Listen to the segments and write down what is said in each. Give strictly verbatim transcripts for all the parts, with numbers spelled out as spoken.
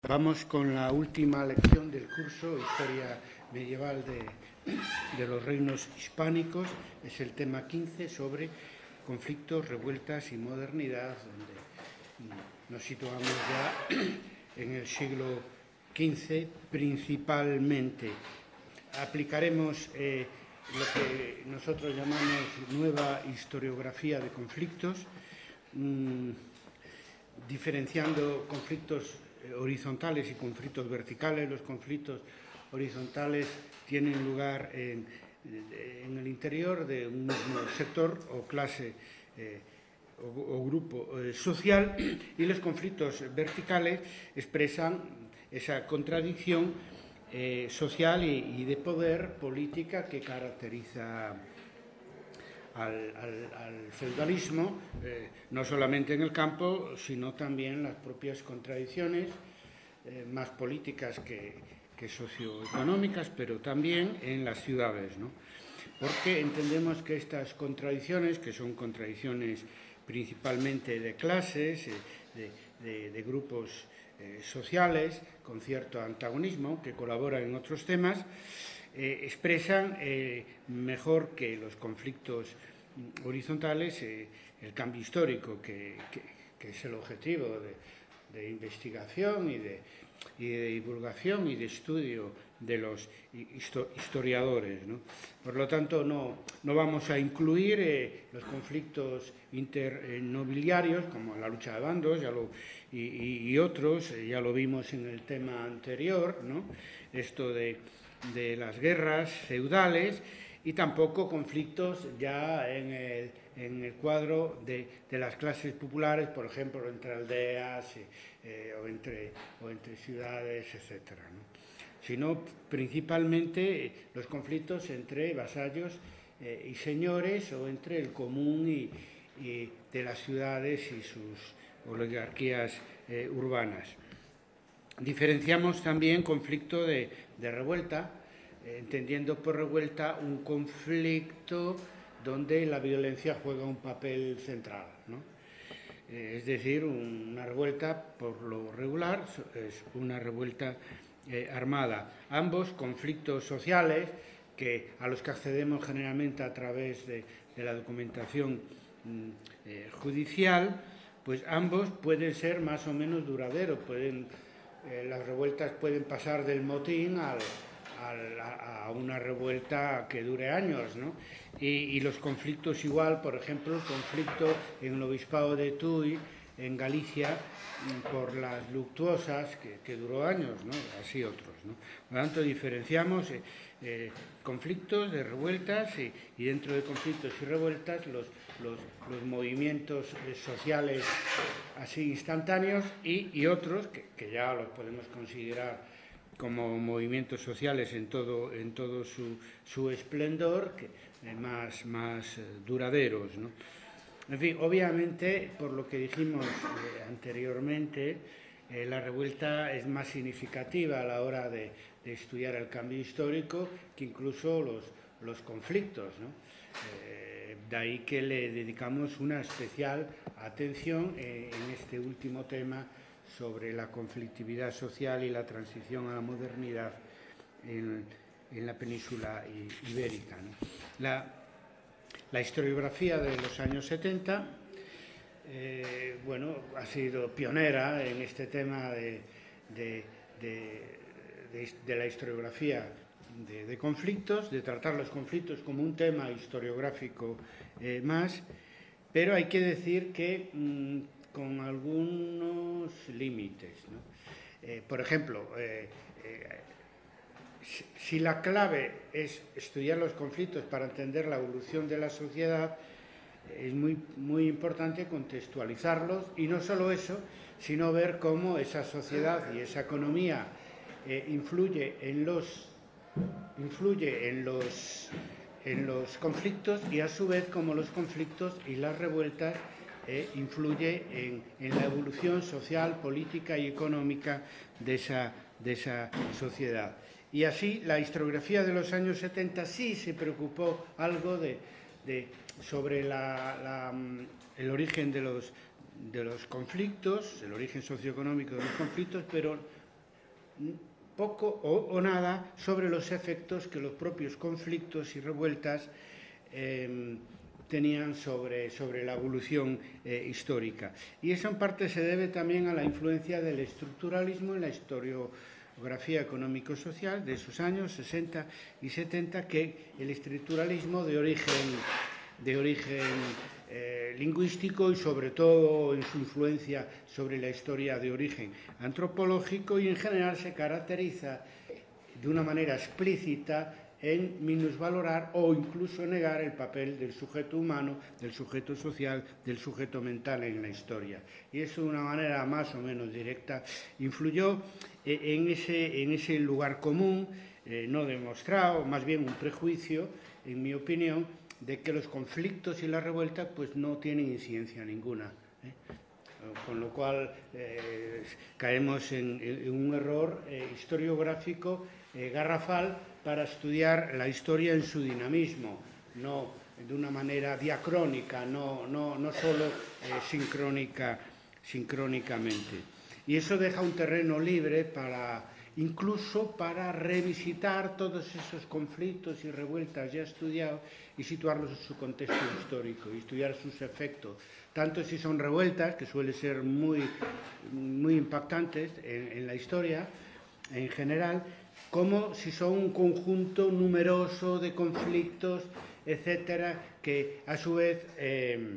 Vamos con la última lección del curso, Historia Medieval de, de los Reinos Hispánicos. Es el tema quince sobre conflictos, revueltas y modernidad, donde nos situamos ya en el siglo quince principalmente. Aplicaremos eh, lo que nosotros llamamos nueva historiografía de conflictos, mmm, diferenciando conflictos horizontales y conflictos verticales. Los conflictos horizontales tienen lugar en, en el interior de un mismo sector o clase eh, o, o grupo eh, social, y los conflictos verticales expresan esa contradicción eh, social y, y de poder política que caracteriza Al, al, al feudalismo, eh, no solamente en el campo, sino también las propias contradicciones, eh, más políticas que, que socioeconómicas, pero también en las ciudades, ¿no? Porque entendemos que estas contradicciones, que son contradicciones principalmente de clases, eh, de, de, de grupos eh, sociales, con cierto antagonismo, que colaboran en otros temas, Eh, expresan eh, mejor que los conflictos horizontales eh, el cambio histórico, que, que, que es el objetivo de, de investigación y de, y de divulgación y de estudio de los historiadores, ¿no? Por lo tanto, no, no vamos a incluir eh, los conflictos internobiliarios, como la lucha de bandos, ya lo, y, y, y otros, eh, ya lo vimos en el tema anterior, ¿no? Esto de de las guerras feudales, y tampoco conflictos ya en el, en el cuadro de, de las clases populares, por ejemplo, entre aldeas eh, o, entre, o entre ciudades, etcétera, ¿no? Sino principalmente los conflictos entre vasallos eh, y señores, o entre el común y, y de las ciudades y sus oligarquías eh, urbanas. Diferenciamos también conflicto de, de revuelta, eh, entendiendo por revuelta un conflicto donde la violencia juega un papel central, ¿no? Eh, es decir, un, una revuelta, por lo regular, es una revuelta eh, armada. Ambos conflictos sociales, que, a los que accedemos generalmente a través de, de la documentación mm, eh, judicial, pues ambos pueden ser más o menos duraderos, pueden... Eh, las revueltas pueden pasar del motín al, al, a, a una revuelta que dure años, ¿no? Y, y los conflictos igual, por ejemplo, el conflicto en el obispado de Tuy, en Galicia, por las luctuosas, que, que duró años, ¿no? Así otros, ¿no? Por lo tanto, diferenciamos eh, eh, conflictos de revueltas, y, y dentro de conflictos y revueltas los, los, los movimientos eh, sociales así instantáneos, y, y otros que, que ya los podemos considerar como movimientos sociales en todo, en todo su, su esplendor, que, eh, más, más eh, duraderos, ¿no? En fin, obviamente, por lo que dijimos eh, anteriormente, eh, la revuelta es más significativa a la hora de, de estudiar el cambio histórico que incluso los, los conflictos, ¿no? Eh, de ahí que le dedicamos una especial atención eh, en este último tema sobre la conflictividad social y la transición a la modernidad en, en la península ibérica, ¿no? La, La historiografía de los años setenta, eh, bueno, ha sido pionera en este tema de, de, de, de, de la historiografía de, de conflictos, de tratar los conflictos como un tema historiográfico eh, más, pero hay que decir que mmm, con algunos límites, ¿no? Eh, por ejemplo, eh, eh, si la clave es estudiar los conflictos para entender la evolución de la sociedad, es muy, muy importante contextualizarlos, y no solo eso, sino ver cómo esa sociedad y esa economía eh, influye en los, influye en los, en los conflictos, y a su vez cómo los conflictos y las revueltas eh, influye en, en la evolución social, política y económica de esa, de esa sociedad. Y así la historiografía de los años setenta sí se preocupó algo de, de, sobre la, la, el origen de los, de los conflictos, el origen socioeconómico de los conflictos, pero poco o, o nada sobre los efectos que los propios conflictos y revueltas eh, tenían sobre, sobre la evolución eh, histórica. Y eso en parte se debe también a la influencia del estructuralismo en la historiografía económico-social de esos años sesenta y setenta, que el estructuralismo de origen, de origen eh, lingüístico y sobre todo en su influencia sobre la historia de origen antropológico, y en general se caracteriza de una manera explícita en minusvalorar o incluso negar el papel del sujeto humano, del sujeto social, del sujeto mental en la historia. Y eso de una manera más o menos directa influyó en ese, en ese lugar común, eh, no demostrado, más bien un prejuicio, en mi opinión, de que los conflictos y la revuelta pues no tienen incidencia ninguna, ¿eh? Con lo cual eh, caemos en, en un error eh, historiográfico eh, garrafal para estudiar la historia en su dinamismo, no de una manera diacrónica, no, no, no solo eh, sincrónica, sincrónicamente. Y eso deja un terreno libre para, incluso para revisitar todos esos conflictos y revueltas ya estudiados y situarlos en su contexto histórico y estudiar sus efectos, tanto si son revueltas, que suelen ser muy, muy impactantes en, en la historia en general, como si son un conjunto numeroso de conflictos, etcétera, que a su vez eh,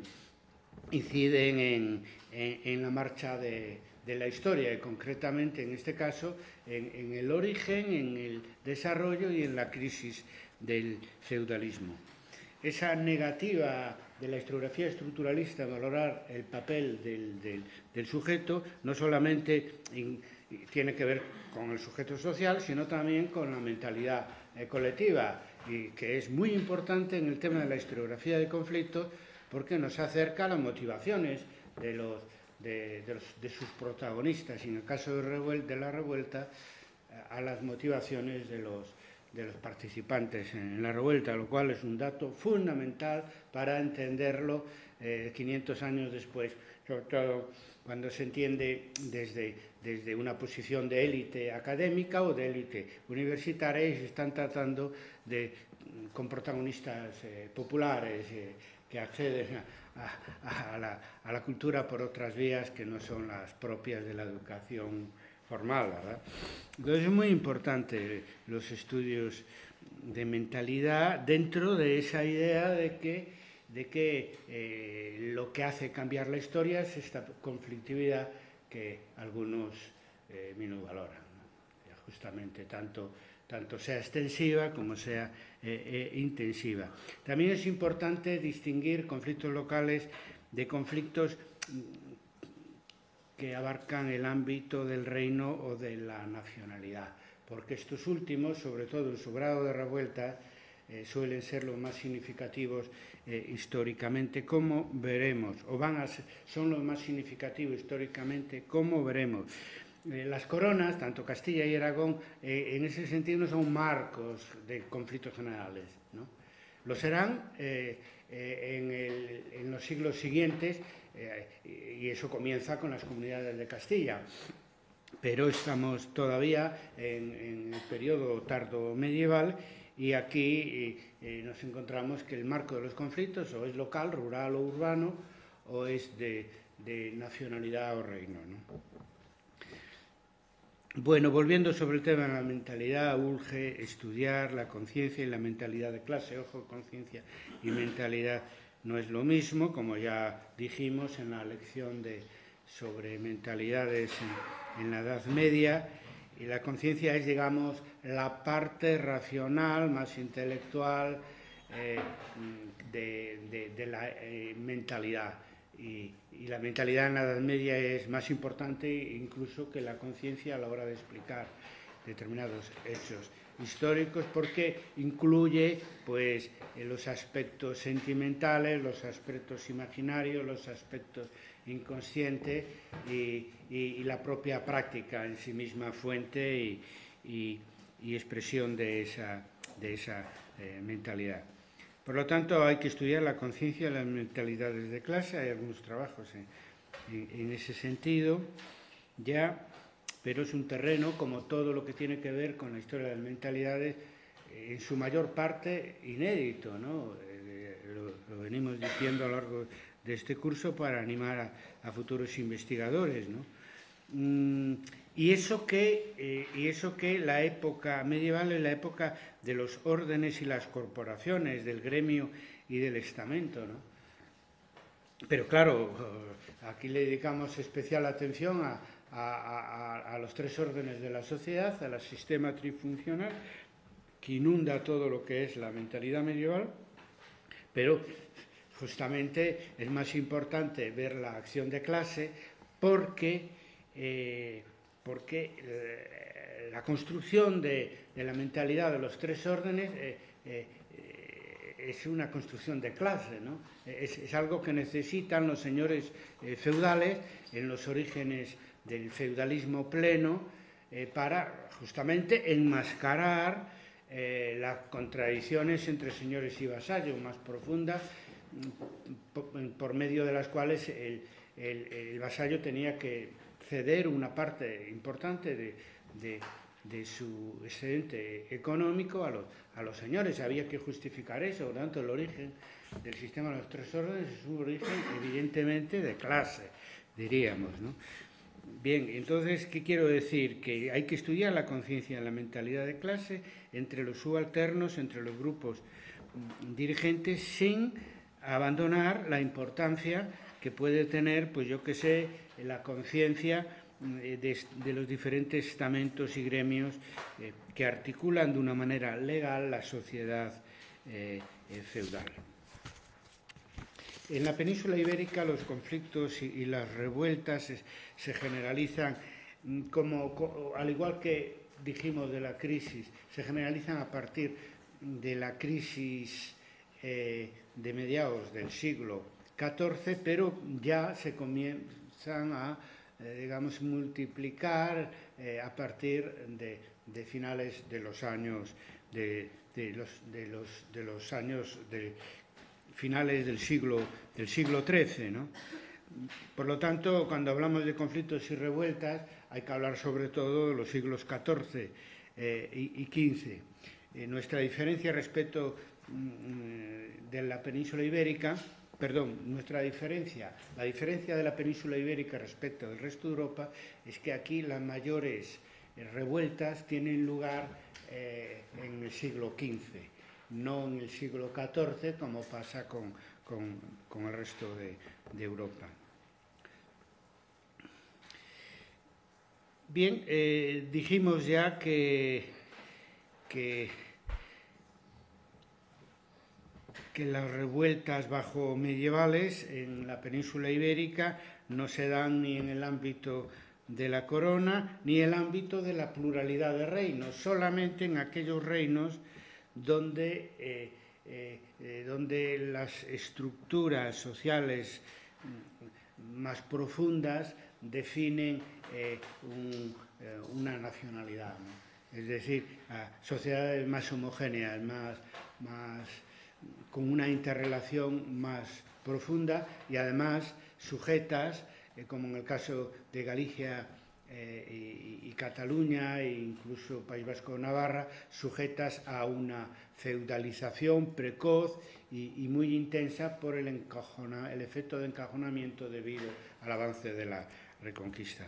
inciden en, en, en la marcha de, de la historia, y concretamente en este caso en, en el origen, en el desarrollo y en la crisis del feudalismo. Esa negativa de la historiografía estructuralista a valorar el papel del, del, del sujeto no solamente in, tiene que ver con el sujeto social, sino también con la mentalidad eh, colectiva, y que es muy importante en el tema de la historiografía de conflictos, porque nos acerca a las motivaciones de, los, de, de, los, de sus protagonistas, y en el caso de, revuel, de la revuelta, a las motivaciones de los, de los participantes en la revuelta, lo cual es un dato fundamental para entenderlo eh, quinientos años después, sobre todo cuando se entiende desde, desde una posición de élite académica o de élite universitaria, y se están tratando de, con protagonistas eh, populares eh, que acceden a, a, a, la, a la cultura por otras vías que no son las propias de la educación formal, ¿verdad? Entonces es muy importante los estudios de mentalidad dentro de esa idea de que, de que eh, lo que hace cambiar la historia es esta conflictividad que algunos eh, minusvaloran, ¿no? Justamente tanto, tanto sea extensiva como sea eh, eh, intensiva. También es importante distinguir conflictos locales de conflictos que abarcan el ámbito del reino o de la nacionalidad, porque estos últimos, sobre todo en su grado de revuelta, eh, suelen ser los más significativos eh, históricamente, como veremos, o van a ser, son los más significativos históricamente, como veremos. Eh, las coronas, tanto Castilla y Aragón, eh, en ese sentido no son marcos de conflictos generales, ¿no? Lo serán eh, eh, en, el, en los siglos siguientes, Eh, y eso comienza con las comunidades de Castilla, pero estamos todavía en, en el periodo tardo medieval, y aquí eh, nos encontramos que el marco de los conflictos o es local, rural o urbano, o es de, de nacionalidad o reino, ¿no? Bueno, volviendo sobre el tema de la mentalidad, urge estudiar la conciencia y la mentalidad de clase. Ojo, conciencia y mentalidad no es lo mismo, como ya dijimos en la lección de, sobre mentalidades en, en la Edad Media, y la conciencia es, digamos, la parte racional, más intelectual eh, de, de, de la eh, mentalidad. Y, y la mentalidad en la Edad Media es más importante incluso que la conciencia a la hora de explicar determinados hechos históricos, porque incluye pues los aspectos sentimentales, los aspectos imaginarios, los aspectos inconscientes y, y, y la propia práctica en sí misma fuente y, y, y expresión de esa, de esa eh, mentalidad. Por lo tanto, hay que estudiar la conciencia y las mentalidades de clase. Hay algunos trabajos en, en, en ese sentido ya. pero es un terreno, como todo lo que tiene que ver con la historia de las mentalidades, en su mayor parte inédito, ¿no? Eh, lo, lo venimos diciendo a lo largo de este curso para animar a, a futuros investigadores, ¿no? Mm, y eso que eh, y eso que la época medieval es la época de los órdenes y las corporaciones, del gremio y del estamento, ¿no? Pero claro, aquí le dedicamos especial atención a, a, a, a los tres órdenes de la sociedad, al sistema trifuncional, que inunda todo lo que es la mentalidad medieval, pero justamente es más importante ver la acción de clase porque, eh, porque eh, la construcción de, de la mentalidad de los tres órdenes eh, eh, es una construcción de clase, ¿no? Es, es algo que necesitan los señores eh, feudales en los orígenes del feudalismo pleno eh, para justamente enmascarar eh, las contradicciones entre señores y vasallos más profundas, por, por medio de las cuales el, el, el vasallo tenía que ceder una parte importante de, de, de su excedente económico a los, a los señores. Había que justificar eso. Por lo tanto, el origen del sistema de los tres órdenes es un origen evidentemente de clase, diríamos, ¿no? Bien, entonces, ¿qué quiero decir? Que hay que estudiar la conciencia de la mentalidad de clase entre los subalternos, entre los grupos dirigentes, sin abandonar la importancia que puede tener, pues yo que sé, la conciencia de, de los diferentes estamentos y gremios eh, que articulan de una manera legal la sociedad eh, eh, feudal. En la península ibérica los conflictos y, y las revueltas se, se generalizan como, como, al igual que dijimos de la crisis, se generalizan a partir de la crisis eh, de mediados del siglo catorce, pero ya se comienzan a, eh, digamos, multiplicar eh, a partir de, de finales de los años de, de los, de los, de los años de finales del siglo del siglo trece, ¿no? Por lo tanto, cuando hablamos de conflictos y revueltas, hay que hablar sobre todo de los siglos catorce eh, y, y quince. Eh, nuestra diferencia respecto mm, de la península ibérica, perdón, nuestra diferencia, la diferencia de la península ibérica respecto del resto de Europa es que aquí las mayores eh, revueltas tienen lugar eh, en el siglo quince. No en el siglo catorce, como pasa con, con, con el resto de, de Europa. Bien, eh, dijimos ya que, que, que las revueltas bajo medievales en la península ibérica no se dan ni en el ámbito de la corona ni en el ámbito de la pluralidad de reinos, solamente en aquellos reinos donde, eh, eh, eh, donde las estructuras sociales más profundas definen eh, un, eh, una nacionalidad, ¿no? Es decir, a sociedades más homogéneas, más, más, con una interrelación más profunda y además sujetas, eh, como en el caso de Galicia Eh, y, y Cataluña e incluso País Vasco o Navarra, sujetas a una feudalización precoz y, y muy intensa por el, encajona, el efecto de encajonamiento debido al avance de la Reconquista.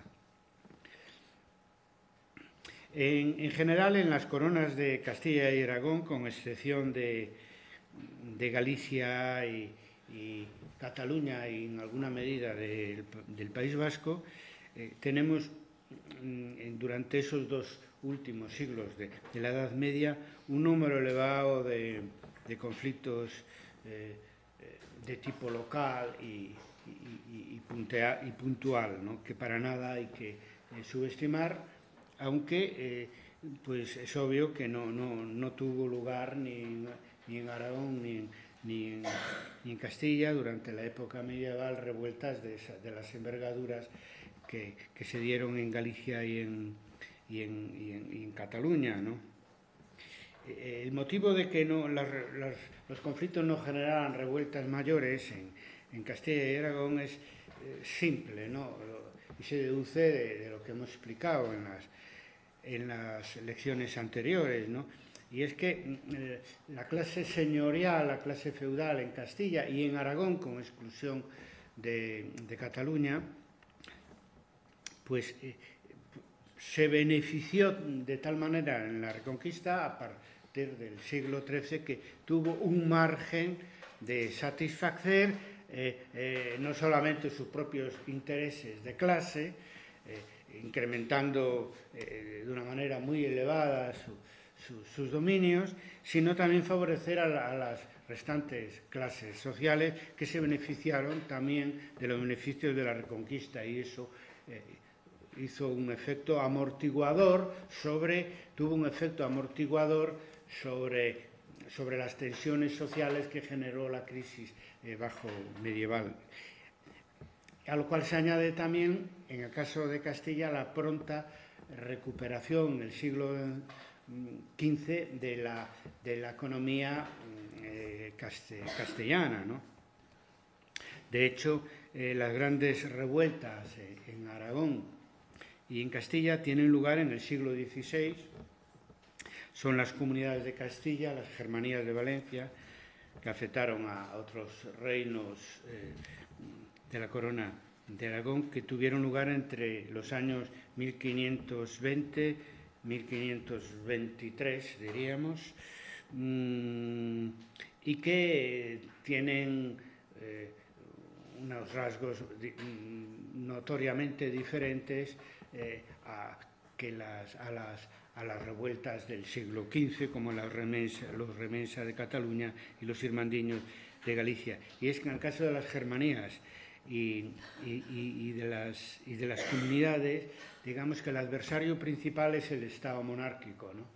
En, en general, en las coronas de Castilla y Aragón, con excepción de, de Galicia y, y Cataluña y en alguna medida del, del País Vasco, eh, tenemos durante esos dos últimos siglos de, de la Edad Media un número elevado de, de conflictos eh, de tipo local y, y, y, puntea, y puntual, ¿no? Que para nada hay que eh, subestimar, aunque eh, pues es obvio que no, no, no tuvo lugar ni en, ni en Aragón ni en, ni, en, ni en Castilla durante la época medieval revueltas de, esa, de las envergaduras Que, que se dieron en Galicia y en, y en, y en, y en Cataluña, ¿no? El motivo de que no, las, las, los conflictos no generaran revueltas mayores en, en Castilla y Aragón es eh, simple, ¿no? y se deduce de, de lo que hemos explicado en las, en las lecciones anteriores, ¿no? Y es que eh, la clase señorial, la clase feudal en Castilla y en Aragón, con exclusión de, de Cataluña, pues eh, se benefició de tal manera en la Reconquista a partir del siglo trece que tuvo un margen de satisfacer eh, eh, no solamente sus propios intereses de clase, eh, incrementando eh, de una manera muy elevada su, su, sus dominios, sino también favorecer a, la, a las restantes clases sociales que se beneficiaron también de los beneficios de la Reconquista, y eso eh, hizo un efecto amortiguador sobre, tuvo un efecto amortiguador sobre, sobre las tensiones sociales que generó la crisis eh, bajo medieval. A lo cual se añade también, en el caso de Castilla, la pronta recuperación en el siglo quince de la, de la economía eh, castellana, ¿no? De hecho, eh, las grandes revueltas eh, en Aragón y en Castilla tienen lugar en el siglo dieciséis. Son las comunidades de Castilla, las germanías de Valencia, que afectaron a otros reinos eh, de la corona de Aragón, que tuvieron lugar entre los años mil quinientos veinte y mil quinientos veintitrés, diríamos, mmm, y que tienen eh, unos rasgos di notoriamente diferentes eh, a, que las, a, las, a las revueltas del siglo quince, como la remensa, los remensa de Cataluña y los irmandiños de Galicia. Y es que en el caso de las germanías y, y, y, de, las, y de las comunidades, digamos que el adversario principal es el Estado monárquico, ¿no?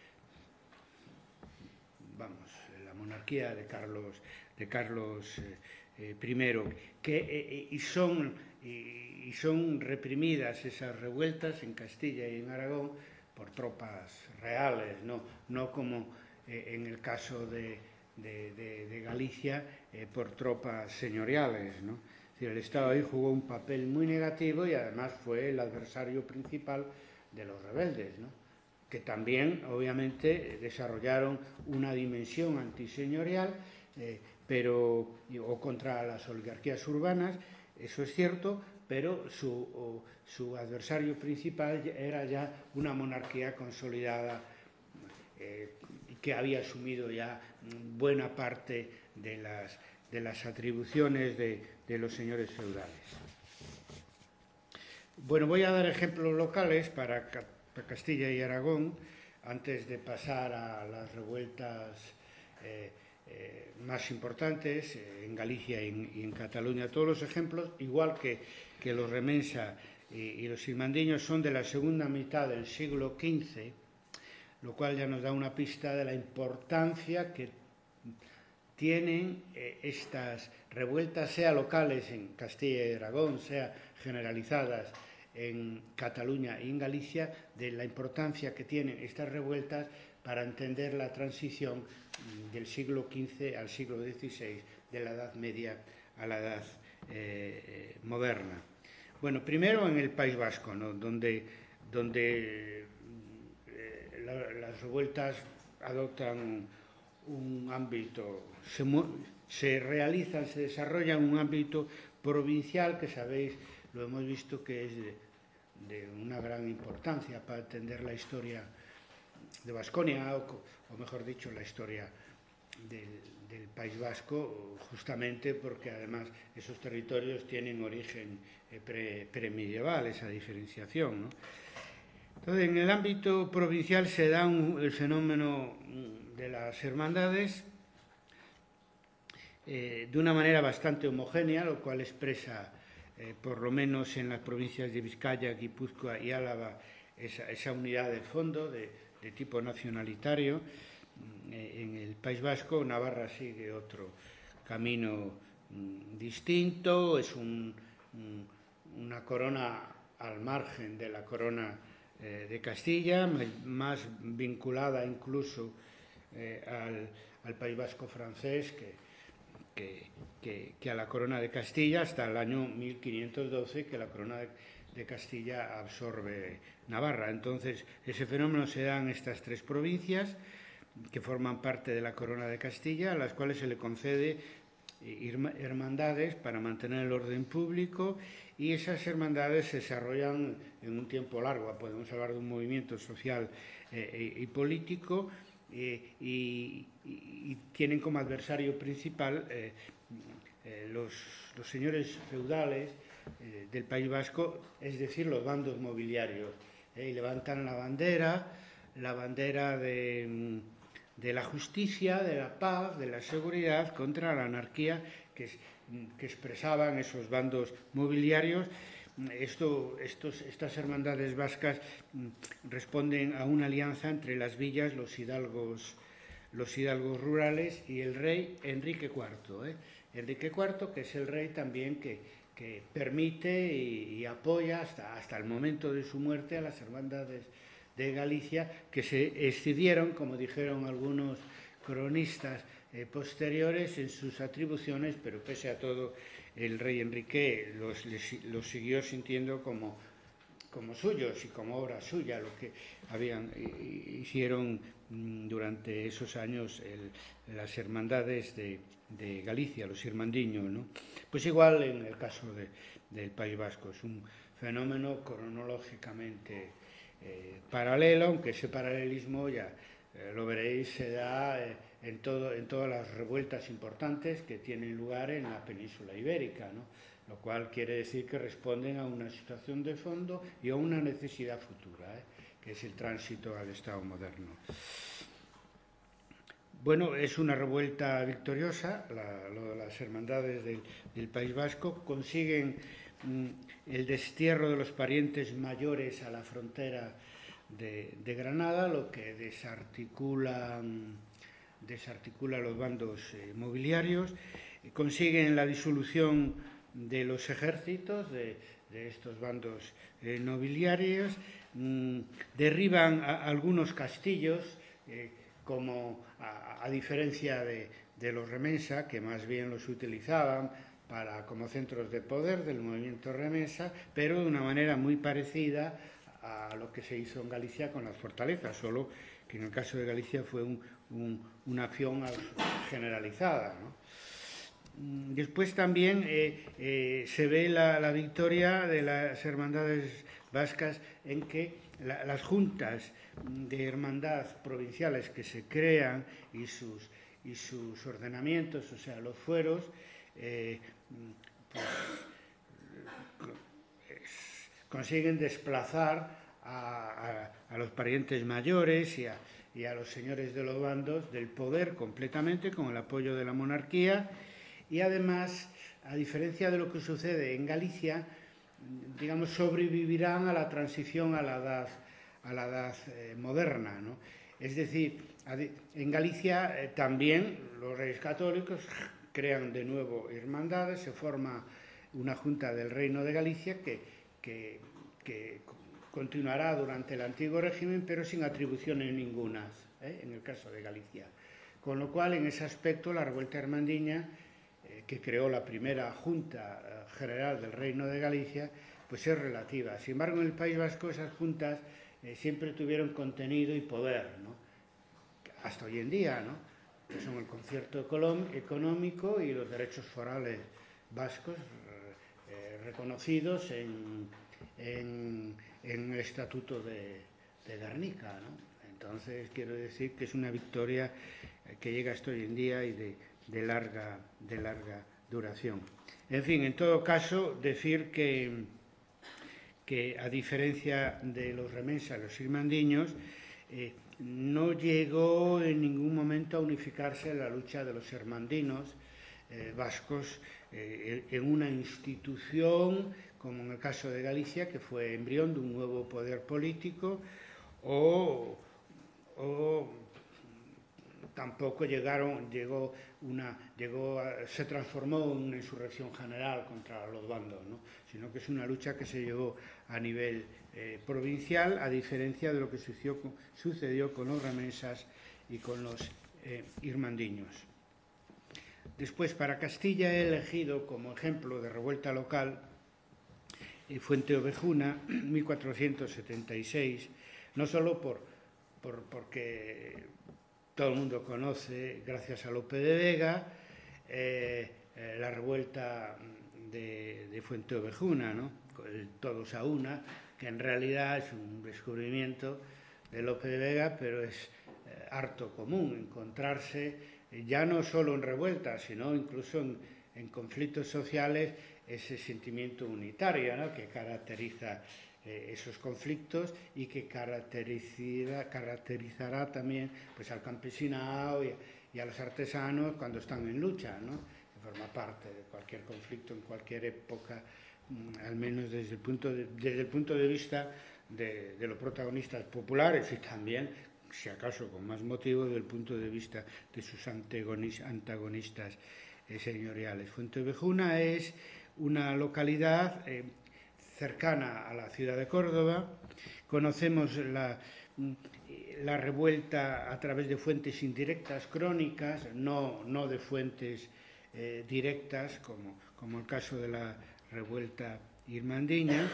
Vamos, la monarquía de Carlos, de Carlos eh, eh, primero, que, eh, y, son, y, y son reprimidas esas revueltas en Castilla y en Aragón por tropas reales, no, no como eh, en el caso de, de, de, de Galicia, eh, por tropas señoriales, ¿no? Es decir, el Estado ahí jugó un papel muy negativo y además fue el adversario principal de los rebeldes, ¿no? Que también, obviamente, desarrollaron una dimensión antiseñorial, eh, pero, o contra las oligarquías urbanas, eso es cierto, pero su, o, su adversario principal era ya una monarquía consolidada eh, que había asumido ya buena parte de las, de las atribuciones de, de los señores feudales. Bueno, voy a dar ejemplos locales para Castilla y Aragón, antes de pasar a las revueltas eh, eh, más importantes eh, en Galicia y en, y en Cataluña. Todos los ejemplos, igual que, que los remensa y, y los irmandiños, son de la segunda mitad del siglo quince, lo cual ya nos da una pista de la importancia que tienen eh, estas revueltas, sea locales en Castilla y Aragón, sea generalizadas en Cataluña y en Galicia, de la importancia que tienen estas revueltas para entender la transición del siglo quince al siglo dieciséis, de la Edad Media a la Edad eh, moderna. Bueno, primero en el País Vasco, ¿no? donde, donde eh, la, las revueltas adoptan un ámbito, se, se realizan, se desarrollan en un ámbito provincial que sabéis, lo hemos visto que es de, de una gran importancia para entender la historia de Baskonia, o, o mejor dicho, la historia del, del País Vasco, justamente porque además esos territorios tienen origen eh, pre, premidieval, esa diferenciación, ¿no? Entonces, en el ámbito provincial se da un, el fenómeno de las hermandades eh, de una manera bastante homogénea, lo cual expresa, eh, por lo menos en las provincias de Vizcaya, Guipúzcoa y Álava, esa, esa unidad de fondo de, de tipo nacionalitario. Eh, en el País Vasco, Navarra sigue otro camino mm, distinto, es un, un, una corona al margen de la corona eh, de Castilla, más vinculada incluso eh, al, al País Vasco francés que, que, que, que a la corona de Castilla, hasta el año mil quinientos doce, que la corona de, de Castilla absorbe Navarra. Entonces, ese fenómeno se da en estas tres provincias que forman parte de la Corona de Castilla, a las cuales se le concede hermandades para mantener el orden público, y esas hermandades se desarrollan en un tiempo largo. Podemos hablar de un movimiento social eh, y político, eh, y, y, y tienen como adversario principal eh, eh, los, los señores feudales eh, del País Vasco, es decir, los bandos mobiliarios, eh, y levantan la bandera, la bandera de... de la justicia, de la paz, de la seguridad contra la anarquía que, que expresaban esos bandos mobiliarios. Esto, estos, estas hermandades vascas responden a una alianza entre las villas, los hidalgos, los hidalgos rurales y el rey Enrique cuarto. ¿eh? Enrique cuarto, que es el rey también que, que permite y, y apoya hasta, hasta el momento de su muerte a las hermandades de Galicia, que se excedieron, como dijeron algunos cronistas eh, posteriores, en sus atribuciones, pero pese a todo el rey Enrique los, les, los siguió sintiendo como, como suyos y como obra suya, lo que habían, hicieron durante esos años el, las hermandades de, de Galicia, los irmandiños, ¿no? Pues igual en el caso de, del País Vasco, es un fenómeno cronológicamente Eh, paralelo, aunque ese paralelismo ya eh, lo veréis se da eh, en, todo, en todas las revueltas importantes que tienen lugar en la península ibérica, ¿no? Lo cual quiere decir que responden a una situación de fondo y a una necesidad futura, ¿eh? que es el tránsito al Estado moderno. Bueno, es una revuelta victoriosa, la, lo de las hermandades del, del País Vasco consiguen el destierro de los parientes mayores a la frontera de, de Granada, lo que desarticula, desarticula los bandos eh, mobiliarios, consiguen la disolución de los ejércitos de, de estos bandos eh, nobiliarios, mmm, derriban a, a algunos castillos, eh, como a, a diferencia de, de los remensa, que más bien los utilizaban para, como centros de poder del movimiento remesa, pero de una manera muy parecida a lo que se hizo en Galicia con las fortalezas, solo que en el caso de Galicia fue un, un, una acción generalizada, ¿no? Después también eh, eh, se ve la, la victoria de las hermandades vascas en que la, las juntas de hermandad provinciales que se crean y sus, y sus ordenamientos, o sea, los fueros, Eh, pues, consiguen desplazar a, a, a los parientes mayores y a, y a los señores de los bandos del poder completamente con el apoyo de la monarquía, y además, a diferencia de lo que sucede en Galicia, digamos, sobrevivirán a la transición a la edad, a la edad eh, moderna, ¿no? Es decir, en Galicia eh, también los reyes católicos crean de nuevo hermandades, se forma una junta del Reino de Galicia que, que, que continuará durante el antiguo régimen, pero sin atribuciones ningunas, ¿eh? en el caso de Galicia. Con lo cual, en ese aspecto, la revuelta hermandiña, eh, que creó la primera Junta eh, General del Reino de Galicia, pues es relativa. Sin embargo, en el País Vasco esas juntas eh, siempre tuvieron contenido y poder, ¿no? Hasta hoy en día, ¿no? Que son el concierto económico y los derechos forales vascos eh, reconocidos en, en, en el Estatuto de, de Guernica, ¿no? Entonces, quiero decir que es una victoria que llega hasta hoy en día y de, de, larga, de larga duración. En fin, en todo caso, decir que, que a diferencia de los remensas, los irmandiños, eh, no llegó en ningún momento a unificarse la lucha de los hermandinos eh, vascos eh, en una institución, como en el caso de Galicia, que fue embrión de un nuevo poder político, o, o tampoco llegaron, llegó una, llegó a, se transformó en una insurrección general contra los bandos, ¿no? Sino que es una lucha que se llevó a nivel eh, provincial, a diferencia de lo que sucedió con, sucedió con los remensas y con los eh, irmandiños. Después, para Castilla he elegido como ejemplo de revuelta local y Fuenteovejuna, mil cuatrocientos setenta y seis, no solo por, por, porque todo el mundo conoce, gracias a Lope de Vega, eh, eh, la revuelta de, de Fuenteovejuna, ¿no? Todos a una, que en realidad es un descubrimiento de Lope de Vega, pero es eh, harto común encontrarse, eh, ya no solo en revueltas, sino incluso en, en conflictos sociales, ese sentimiento unitario, ¿no?, que caracteriza eh, esos conflictos y que caracterizará, caracterizará también pues, al campesinado y, y a los artesanos cuando están en lucha, ¿no?, que forma parte de cualquier conflicto en cualquier época, mmm, al menos desde el punto de, desde el punto de vista de, de los protagonistas populares y también, si acaso con más motivo, desde el punto de vista de sus antagonistas eh, señoriales. Fuenteovejuna es una localidad eh, cercana a la ciudad de Córdoba. Conocemos la, la revuelta a través de fuentes indirectas, crónicas, no, no de fuentes eh, directas, como, como el caso de la revuelta irmandiña.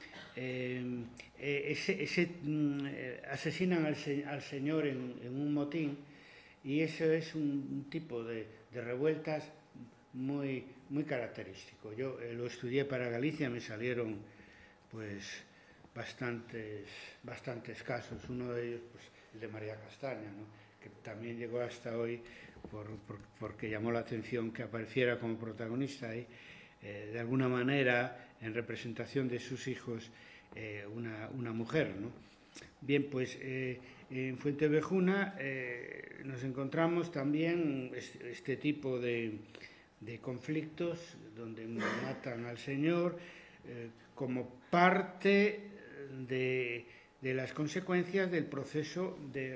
Eh, eh, ese, ese, eh, asesinan al, se, al señor en, en un motín, y eso es un, un tipo de, de revueltas muy, muy característico. Yo eh, lo estudié para Galicia, me salieron pues bastantes, bastantes casos, uno de ellos pues el de María Castaña, ¿no?, que también llegó hasta hoy por, por, porque llamó la atención que apareciera como protagonista ahí, eh, de alguna manera en representación de sus hijos, eh, una, una mujer, ¿no? Bien, pues eh, en Fuenteovejuna eh, nos encontramos también este, este tipo de, de conflictos donde matan al señor eh, como parte de, de las consecuencias del proceso de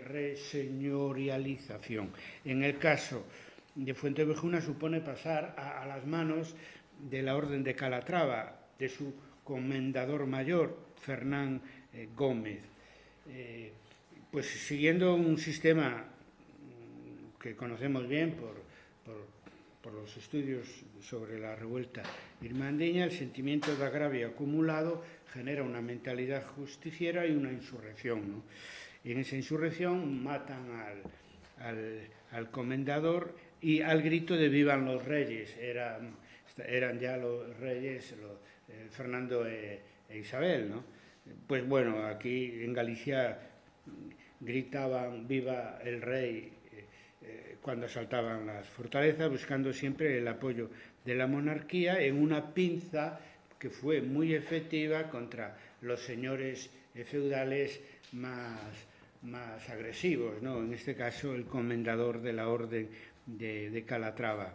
reseñorialización. En el caso de Fuenteovejuna supone pasar a, a las manos de la Orden de Calatrava, de su comendador mayor, Fernán eh, Gómez. Eh, pues siguiendo un sistema que conocemos bien por, por, por los estudios sobre la revuelta irmandiña, el sentimiento de agravio acumulado genera una mentalidad justiciera y una insurrección, ¿no? Y en esa insurrección matan al, al, al comendador y al grito de vivan los reyes. Eran, eran ya los reyes, los, eh, Fernando e, e Isabel, ¿no? Pues bueno, aquí en Galicia gritaban viva el rey eh, cuando asaltaban las fortalezas, buscando siempre el apoyo de la monarquía en una pinza que fue muy efectiva contra los señores eh, feudales más, más agresivos, ¿no? En este caso el comendador de la Orden de, de Calatrava,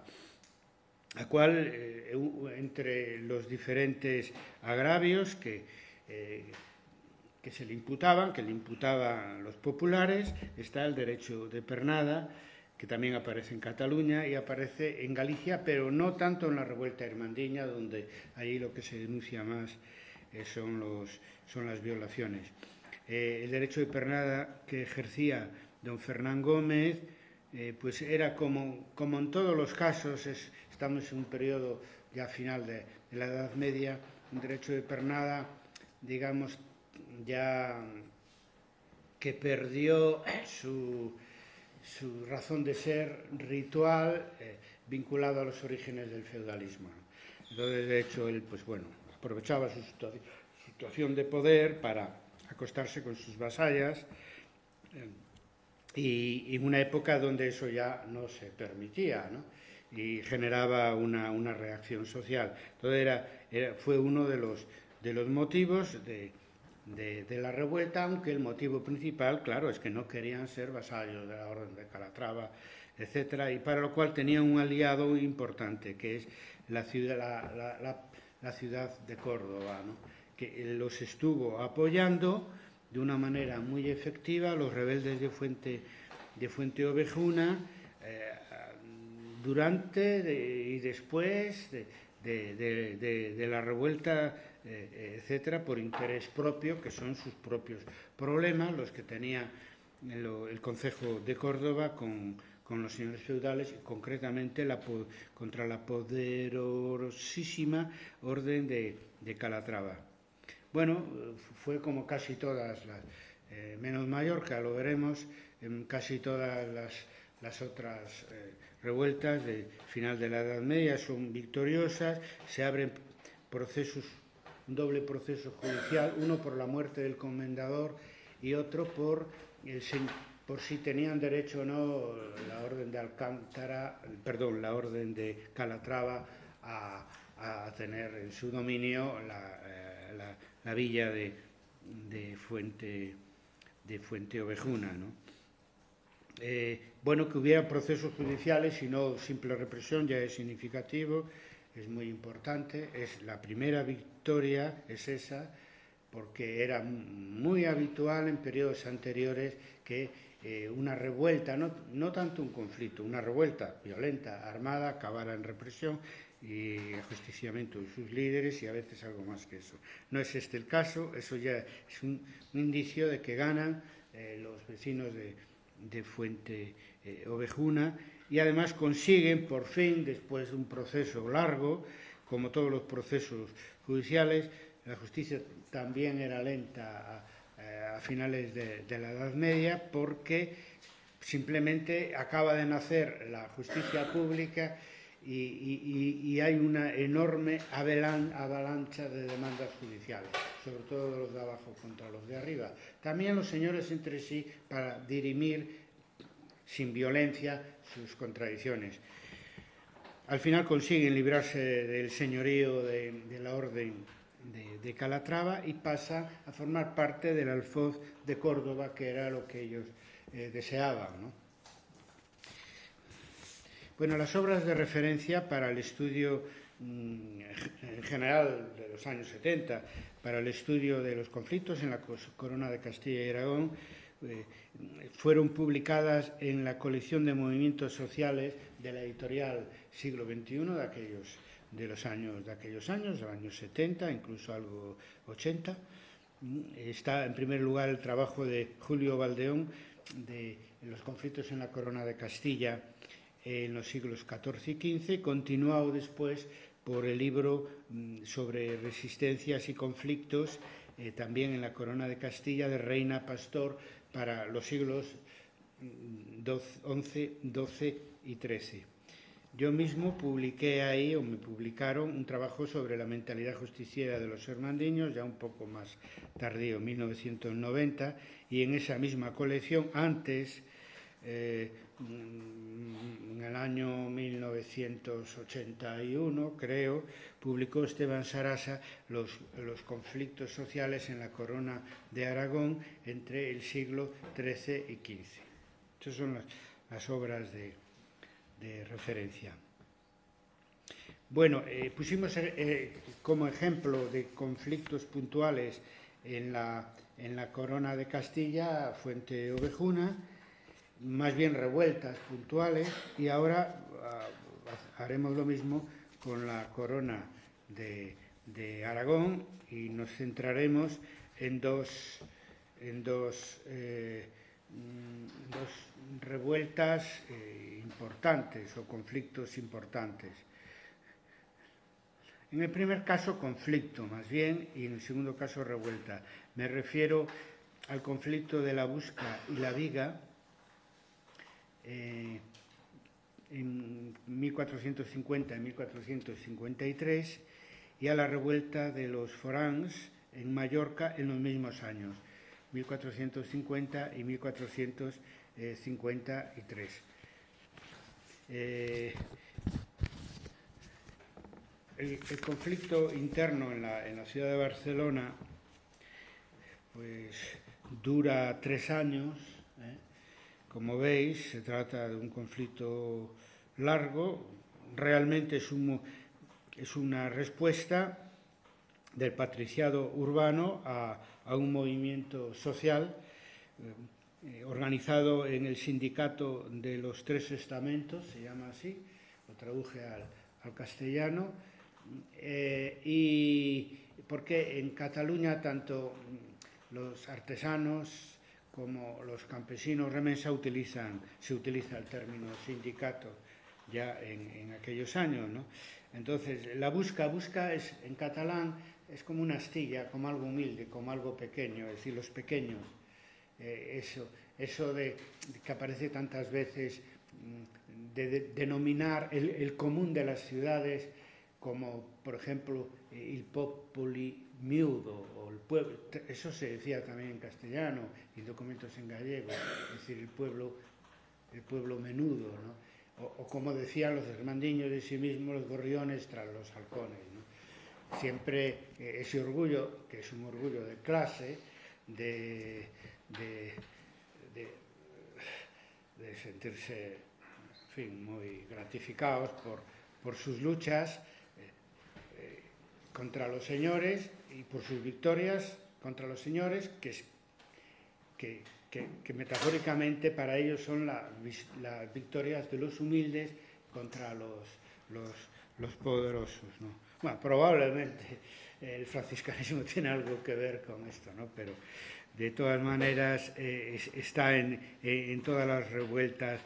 a cual eh, entre los diferentes agravios que, eh, que se le imputaban, que le imputaban los populares, está el derecho de pernada, que también aparece en Cataluña y aparece en Galicia, pero no tanto en la revuelta irmandiña, donde ahí lo que se denuncia más eh, son, los, son las violaciones. Eh, el derecho de pernada que ejercía don Fernán Gómez, eh, pues era como, como en todos los casos, es, estamos en un periodo ya final de, de la Edad Media, un derecho de pernada, digamos, ya que perdió su, su razón de ser ritual, eh, vinculado a los orígenes del feudalismo. Entonces, de hecho, él, pues bueno, aprovechaba su situa- situación de poder para acostarse con sus vasallas, eh, y en una época donde eso ya no se permitía, ¿no? Y generaba una, una reacción social. Entonces era, era, fue uno de los, de los motivos de, de, de la revuelta, aunque el motivo principal, claro, es que no querían ser vasallos de la Orden de Calatrava, etcétera, y para lo cual tenían un aliado importante, que es la ciudad, la, la, la, la ciudad de Córdoba, ¿no? Que los estuvo apoyando de una manera muy efectiva, los rebeldes de Fuente, de Fuenteovejuna, eh, durante de, y después de, de, de, de, de la revuelta, eh, etcétera, por interés propio, que son sus propios problemas, los que tenía el, el Concejo de Córdoba con, con los señores feudales, y concretamente la, contra la poderosísima Orden de, de Calatrava. bueno, fue como casi todas las, eh, menos Mallorca, lo veremos, en casi todas las, las otras eh, revueltas del final de la Edad Media son victoriosas, se abren procesos, un doble proceso judicial, uno por la muerte del comendador y otro por, el, por si tenían derecho o no la orden de Alcántara, perdón, la orden de Calatrava a, a tener en su dominio la, eh, la, la villa de, de, Fuente, de Fuente Ovejuna, ¿no? Eh, bueno, que hubiera procesos judiciales y no simple represión ya es significativo, es muy importante, es la primera victoria, es esa, porque era muy habitual en periodos anteriores que eh, una revuelta, no, no tanto un conflicto, una revuelta violenta, armada, acabara en represión y ajusticiamiento de sus líderes y a veces algo más que eso. No es este el caso, eso ya es un, un indicio de que ganan eh, los vecinos de, de Fuente eh, Ovejuna y además consiguen por fin, después de un proceso largo, como todos los procesos judiciales, la justicia también era lenta a, a finales de, de la Edad Media porque simplemente acaba de nacer la justicia pública y, y, y hay una enorme avalancha de demandas judiciales, sobre todo de los de abajo contra los de arriba. También los señores entre sí para dirimir sin violencia sus contradicciones. Al final consiguen librarse del señorío de, de la orden de, de Calatrava y pasa a formar parte del alfoz de Córdoba, que era lo que ellos eh, deseaban, ¿no? Bueno, las obras de referencia para el estudio mmm, en general de los años setenta, para el estudio de los conflictos en la Corona de Castilla y Aragón, eh, fueron publicadas en la colección de movimientos sociales de la editorial Siglo veintiuno de aquellos, de los años, de aquellos años, de los años setenta, incluso algo ochenta. Está en primer lugar el trabajo de Julio Valdeón de los conflictos en la Corona de Castilla en los siglos catorce y quince, continuado después por el libro sobre resistencias y conflictos, eh, también en la Corona de Castilla, de Reina Pastor, para los siglos once, doce y trece. Yo mismo publiqué ahí, o me publicaron, un trabajo sobre la mentalidad justiciera de los hermandiños, ya un poco más tardío, mil novecientos noventa, y en esa misma colección, antes, eh, en el año mil novecientos ochenta y uno, creo, publicó Esteban Sarasa los, los conflictos sociales en la Corona de Aragón entre el siglo trece y quince. Estas son las, las obras de, de referencia. Bueno, eh, pusimos eh, como ejemplo de conflictos puntuales en la, en la Corona de Castilla, Fuente Ovejuna, más bien revueltas puntuales, y ahora uh, haremos lo mismo con la Corona de, de Aragón y nos centraremos en dos, en dos, eh, dos revueltas eh, importantes o conflictos importantes. En el primer caso, conflicto, más bien, y en el segundo caso, revuelta. Me refiero al conflicto de la Busca y la Viga, Eh, en mil cuatrocientos cincuenta y mil cuatrocientos cincuenta y tres y a la revuelta de los foráns en Mallorca en los mismos años, mil cuatrocientos cincuenta y mil cuatrocientos cincuenta y tres. Eh, el, el conflicto interno en la, en la ciudad de Barcelona pues dura tres años. ¿eh? Como veis, se trata de un conflicto largo, realmente es, un, es una respuesta del patriciado urbano a, a un movimiento social eh, organizado en el sindicato de los Tres Estamentos, se llama así, lo traduje al, al castellano, eh, y porque en Cataluña tanto los artesanos como los campesinos remensa utilizan, se utiliza el término sindicato ya en, en aquellos años, ¿no? Entonces, la busca, busca es en catalán, es como una astilla, como algo humilde, como algo pequeño, es decir, los pequeños. Eh, eso, eso de, de que aparece tantas veces, de, de denominar el, el común de las ciudades como, por ejemplo, il popoli miudo, o el pueblo, eso se decía también en castellano, y documentos en gallego, es decir, el pueblo, el pueblo menudo, ¿no? O, o como decían los hermandiños de sí mismos, los gorriones tras los halcones, ¿no? Siempre eh, ese orgullo, que es un orgullo de clase, de, de, de, de sentirse, en fin, muy gratificados por, por sus luchas eh, eh, contra los señores y por sus victorias contra los señores, que, que, que, que metafóricamente para ellos son la, las victorias de los humildes contra los, los, los poderosos, ¿no? Bueno, probablemente el franciscanismo tiene algo que ver con esto, ¿no? Pero de todas maneras eh, está en, en todas las revueltas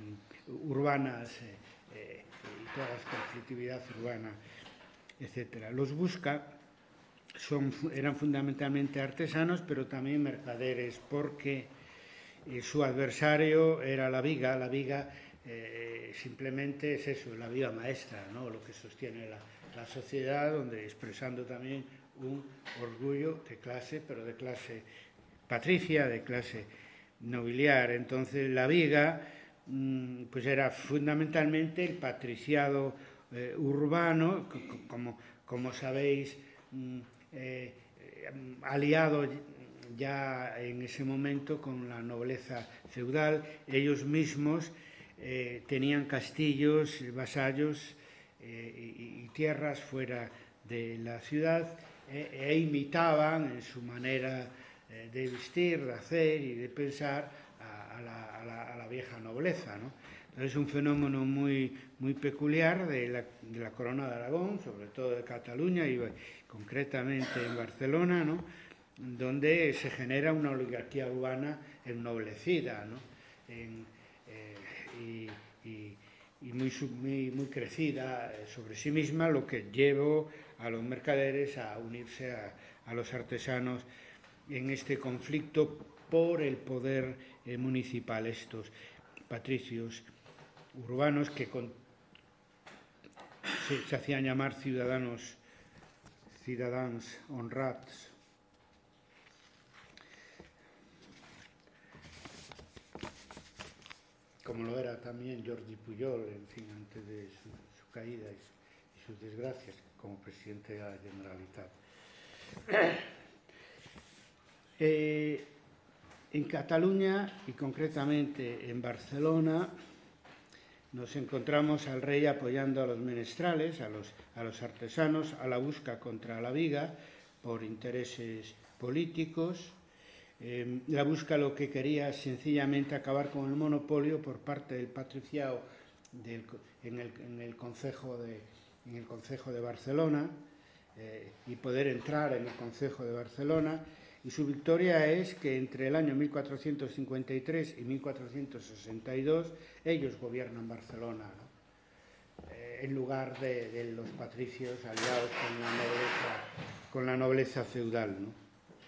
urbanas eh, eh, y toda la conflictividad urbana, etcétera. Los Busca son, eran fundamentalmente artesanos, pero también mercaderes, porque eh, su adversario era la viga. La viga eh, simplemente es eso, la viga maestra, ¿no? Lo que sostiene la la sociedad, donde expresando también un orgullo de clase, pero de clase patricia, de clase nobiliar. Entonces la viga mmm, pues era fundamentalmente el patriciado eh, urbano, como, como sabéis, mmm, eh, aliado ya en ese momento con la nobleza feudal. Ellos mismos eh, tenían castillos, vasallos, Eh, y, y tierras fuera de la ciudad eh, e imitaban en su manera eh, de vestir, de hacer y de pensar a, a, la, a, la, a la vieja nobleza, ¿no? Entonces es un fenómeno muy, muy peculiar de la, de la corona de Aragón, sobre todo de Cataluña y concretamente en Barcelona, ¿no? Donde se genera una oligarquía urbana ennoblecida, ¿no? En, eh, y, y y muy, muy, muy crecida sobre sí misma, lo que llevó a los mercaderes a unirse a, a los artesanos en este conflicto por el poder eh, municipal. Estos patricios urbanos que con, se, se hacían llamar ciudadanos, ciudadans honrats. Como lo era también Jordi Pujol, en fin, antes de su, su caída y, su, y sus desgracias como presidente de la Generalitat. Eh, en Cataluña y concretamente en Barcelona nos encontramos al rey apoyando a los menestrales, a los, a los artesanos, a la busca contra la viga por intereses políticos. Eh, la busca lo que quería es sencillamente acabar con el monopolio por parte del patriciado del, en, el, en, el concejo de, en el Concejo de Barcelona eh, y poder entrar en el Concejo de Barcelona. Y su victoria es que entre el año mil cuatrocientos cincuenta y tres y mil cuatrocientos sesenta y dos ellos gobiernan Barcelona, ¿no? eh, en lugar de, de los patricios aliados con la nobleza, con la nobleza feudal, ¿no?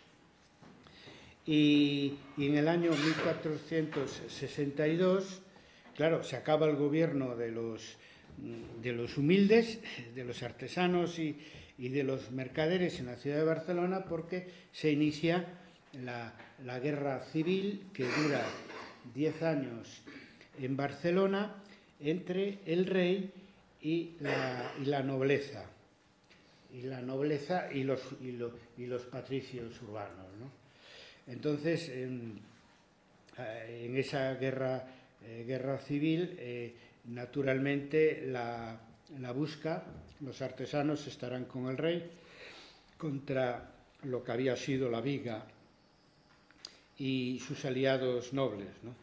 Y, y en el año mil cuatrocientos sesenta y dos, claro, se acaba el gobierno de los, de los humildes, de los artesanos y, y de los mercaderes en la ciudad de Barcelona, porque se inicia la, la guerra civil que dura diez años en Barcelona entre el rey y la, y la nobleza, y la nobleza y los, y, lo, y los patricios urbanos, ¿no? Entonces, en, en esa guerra, eh, guerra civil, eh, naturalmente la, la busca, los artesanos estarán con el rey contra lo que había sido la viga y sus aliados nobles, ¿no?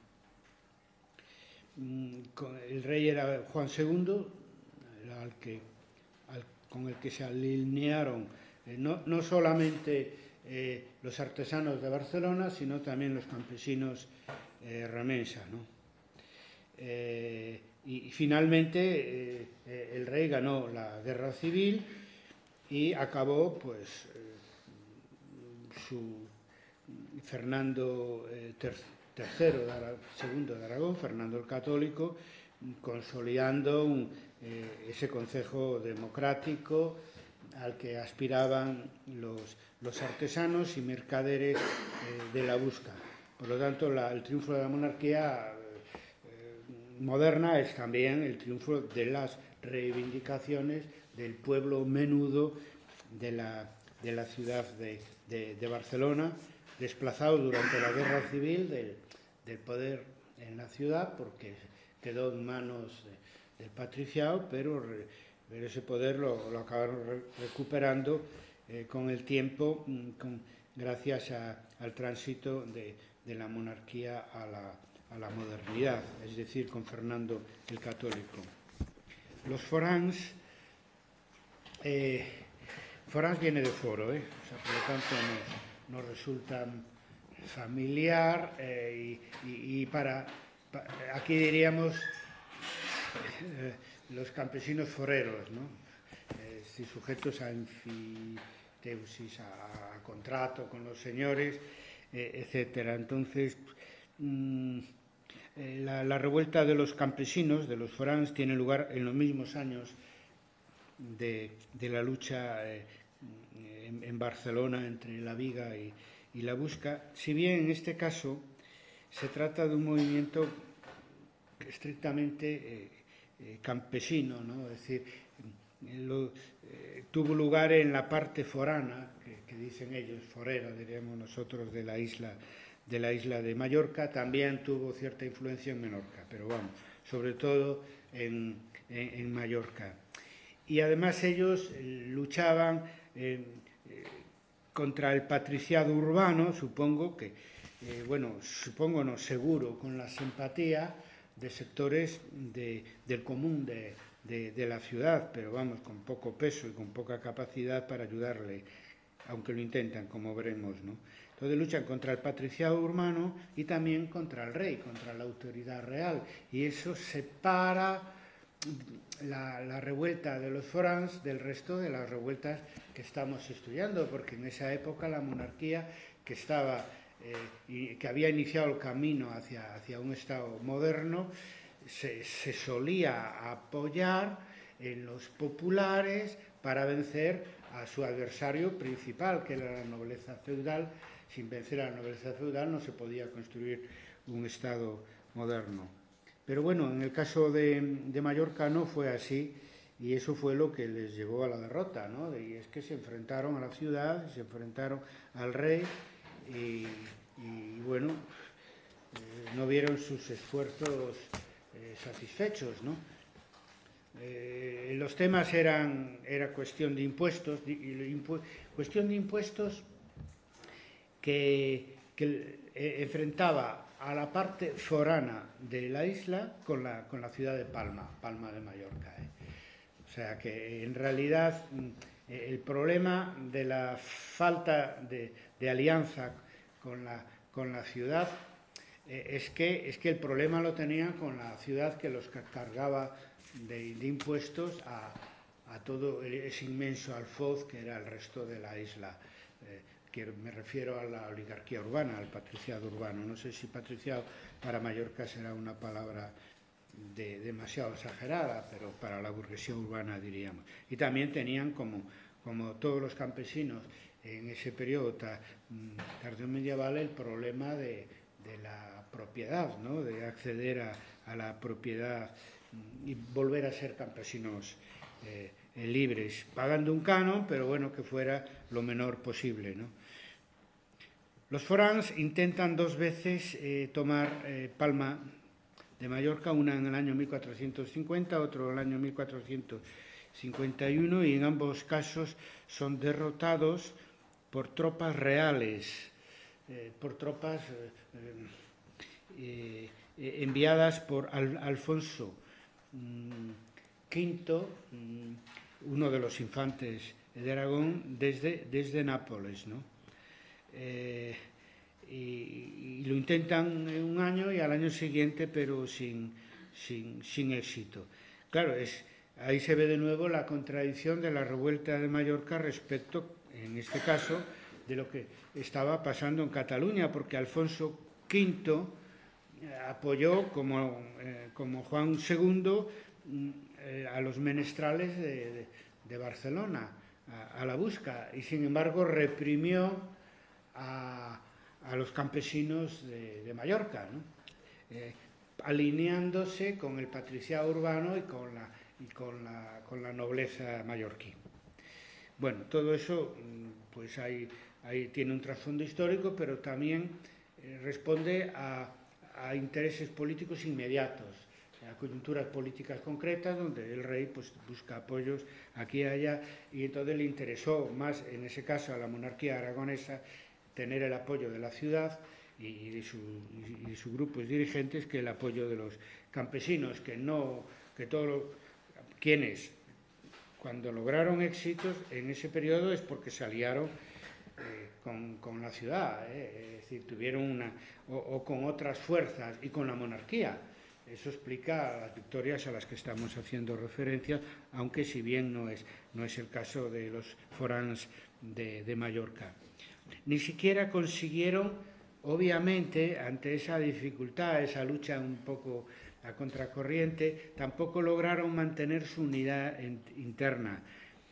El rey era Juan segundo, era el que, al, con el que se alinearon eh, no, no solamente Eh, los artesanos de Barcelona, sino también los campesinos eh, remensa, ¿no? Eh, y, y finalmente eh, el rey ganó la guerra civil y acabó, pues, eh, su Fernando eh, tercero, de Ara, segundo de Aragón, Fernando el Católico, consolidando un, eh, ese concejo democrático al que aspiraban los, los artesanos y mercaderes eh, de la Busca. Por lo tanto, la, el triunfo de la monarquía eh, moderna es también el triunfo de las reivindicaciones del pueblo menudo de la, de la ciudad de, de, de Barcelona, desplazado durante la guerra civil del, del poder en la ciudad, porque quedó en manos de, del patriciado, pero, pero ese poder lo, lo acabaron re, recuperando eh, con el tiempo, con, gracias a, al tránsito de, de la monarquía a la, a la modernidad, es decir, con Fernando el Católico. Los foráns, eh, foráns viene de foro, eh, o sea, por lo tanto nos, nos resulta familiar eh, y, y, y para, para, aquí diríamos eh, los campesinos foreros, ¿no? Eh, si sujetos a enfiteusis, a, a contrato con los señores, eh, etcétera. Entonces, mmm, eh, la, la revuelta de los campesinos, de los foráns, tiene lugar en los mismos años de, de la lucha eh, en, en Barcelona entre la Viga y y la Busca, si bien en este caso se trata de un movimiento estrictamente eh, eh, campesino, ¿no? Es decir, lo, eh, tuvo lugar en la parte forana, que, que dicen ellos, forera, diríamos nosotros, de la isla de la isla de Mallorca, también tuvo cierta influencia en Menorca, pero vamos, sobre todo en, en, en Mallorca. Y además ellos eh, luchaban eh, eh, contra el patriciado urbano, supongo que, eh, bueno, supongo no, seguro, con la simpatía de sectores de, del común de, de, de la ciudad, pero vamos, con poco peso y con poca capacidad para ayudarle, aunque lo intentan, como veremos, ¿no? Entonces luchan contra el patriciado urbano y también contra el rey, contra la autoridad real, y eso separa La, la revuelta de los foráns del resto de las revueltas que estamos estudiando, porque en esa época la monarquía, que estaba eh, y que había iniciado el camino hacia, hacia un Estado moderno, se, se solía apoyar en los populares para vencer a su adversario principal, que era la nobleza feudal. Sin vencer a la nobleza feudal no se podía construir un Estado moderno. Pero bueno, en el caso de, de Mallorca no fue así, y eso fue lo que les llevó a la derrota, ¿no? Y es que se enfrentaron a la ciudad, se enfrentaron al rey, y, y bueno, eh, no vieron sus esfuerzos eh, satisfechos, ¿no? Eh, los temas eran era cuestión de impuestos, de, impu, cuestión de impuestos que, que eh, enfrentaba a la parte forana de la isla con la, con la ciudad de Palma, Palma de Mallorca. ¿eh? O sea que en realidad eh, el problema de la falta de, de alianza con la, con la ciudad eh, es, que, es que el problema lo tenían con la ciudad que los cargaba de, de impuestos a, a todo ese inmenso alfoz que era el resto de la isla. Eh, que me refiero a la oligarquía urbana, al patriciado urbano. No sé si patriciado para Mallorca será una palabra de, demasiado exagerada, pero para la burguesía urbana diríamos. Y también tenían, como, como todos los campesinos en ese periodo tardío medieval, el problema de, de la propiedad, ¿no? De acceder a, a la propiedad y volver a ser campesinos eh, libres, pagando un canon, pero bueno, que fuera lo menor posible, ¿no? Los foráns intentan dos veces eh, tomar eh, Palma de Mallorca, una en el año mil cuatrocientos cincuenta, otro en el año mil cuatrocientos cincuenta y uno, y en ambos casos son derrotados por tropas reales, eh, por tropas eh, eh, enviadas por Al Alfonso mmm, quinto, mmm, uno de los infantes de Aragón, desde, desde Nápoles, ¿no? Eh, y, y lo intentan en un año y al año siguiente, pero sin, sin, sin éxito. Claro, es, ahí se ve de nuevo la contradicción de la revuelta de Mallorca respecto, en este caso, de lo que estaba pasando en Cataluña, porque Alfonso quinto apoyó, como, eh, como Juan segundo, eh, a los menestrales de, de, de Barcelona, a, a la busca, y sin embargo reprimió a, a los campesinos de, de Mallorca, ¿no? eh, alineándose con el patriciado urbano y con la, y con la, con la nobleza mallorquí. Bueno, todo eso pues ahí, ahí tiene un trasfondo histórico, pero también eh, responde a, a intereses políticos inmediatos, a coyunturas políticas concretas, donde el rey pues, busca apoyos aquí y allá, y entonces le interesó más, en ese caso, a la monarquía aragonesa, tener el apoyo de la ciudad y de, su, y de sus grupos dirigentes que el apoyo de los campesinos, que no, que todos los, quienes cuando lograron éxitos en ese periodo es porque se aliaron eh, con, con la ciudad, eh, es decir, tuvieron una, o, o con otras fuerzas y con la monarquía. Eso explica las victorias a las que estamos haciendo referencia, aunque si bien no es, no es el caso de los foráns de, de Mallorca. Ni siquiera consiguieron, obviamente, ante esa dificultad, esa lucha un poco a contracorriente, tampoco lograron mantener su unidad interna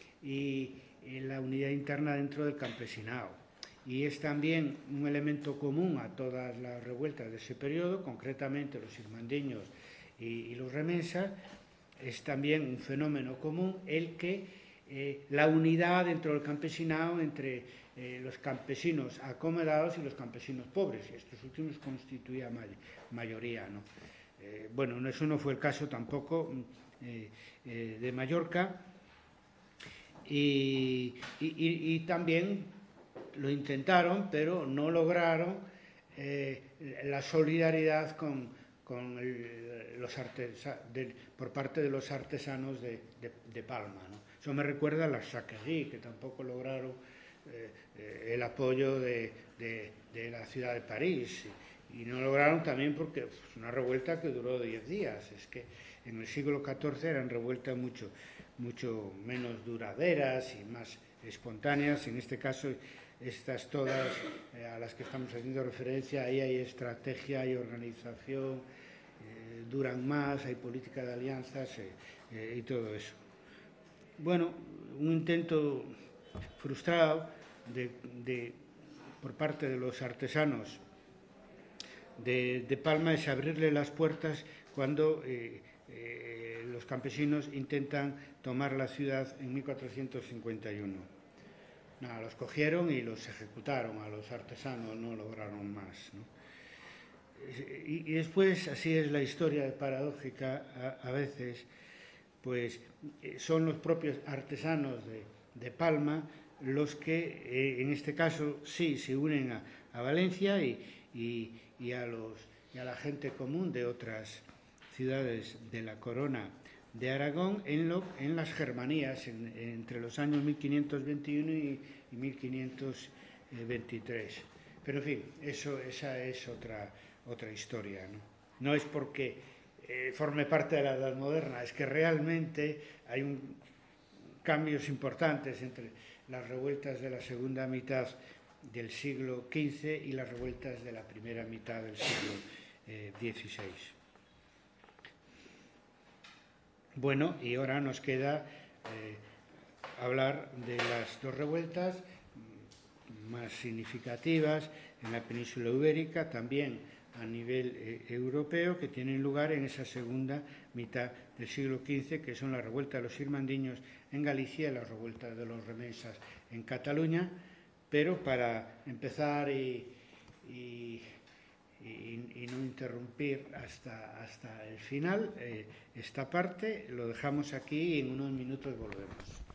y, y la unidad interna dentro del campesinado. Y es también un elemento común a todas las revueltas de ese periodo, concretamente los irmandiños y, y los remensas, es también un fenómeno común el que eh, la unidad dentro del campesinado entre eh, los campesinos acomodados y los campesinos pobres, y estos últimos constituían may mayoría, ¿no? Eh, bueno, eso no fue el caso tampoco eh, eh, de Mallorca, y, y, y, y también lo intentaron, pero no lograron eh, la solidaridad con, con el, los artesa, de, por parte de los artesanos de, de, de Palma, ¿no? Eso me recuerda a las Sacqueries, que tampoco lograron eh, eh, el apoyo de, de, de la ciudad de París, y, y no lograron también porque es pues, una revuelta que duró diez días. Es que en el siglo catorce eran revueltas mucho, mucho menos duraderas y más espontáneas. En este caso, estas todas eh, a las que estamos haciendo referencia, ahí hay estrategia, hay organización, eh, duran más, hay política de alianzas eh, eh, y todo eso. Bueno, un intento frustrado de, de, por parte de los artesanos de, de Palma es abrirle las puertas cuando eh, eh, los campesinos intentan tomar la ciudad en mil cuatrocientos cincuenta y uno. Nada, los cogieron y los ejecutaron a los artesanos, no lograron más, ¿no? Y, y después, así es la historia paradójica a, a veces, pues son los propios artesanos de, de Palma los que, eh, en este caso, sí, se unen a, a Valencia y, y, y, a los, y a la gente común de otras ciudades de la corona de Aragón en, lo, en las Germanías, en, entre los años mil quinientos veintiuno y, y mil quinientos veintitrés. Pero, en fin, eso, esa es otra, otra historia, ¿no? No es porque eh, forme parte de la Edad Moderna, es que realmente hay un, cambios importantes entre las revueltas de la segunda mitad del siglo quince y las revueltas de la primera mitad del siglo eh, dieciséis. Bueno, y ahora nos queda eh, hablar de las dos revueltas más significativas en la península ibérica, también a nivel eh, europeo, que tienen lugar en esa segunda mitad del siglo quince, que son la revuelta de los irmandiños en Galicia y la revuelta de los remensas en Cataluña. Pero para empezar y, y, y, y no interrumpir hasta, hasta el final, eh, esta parte lo dejamos aquí y en unos minutos volvemos.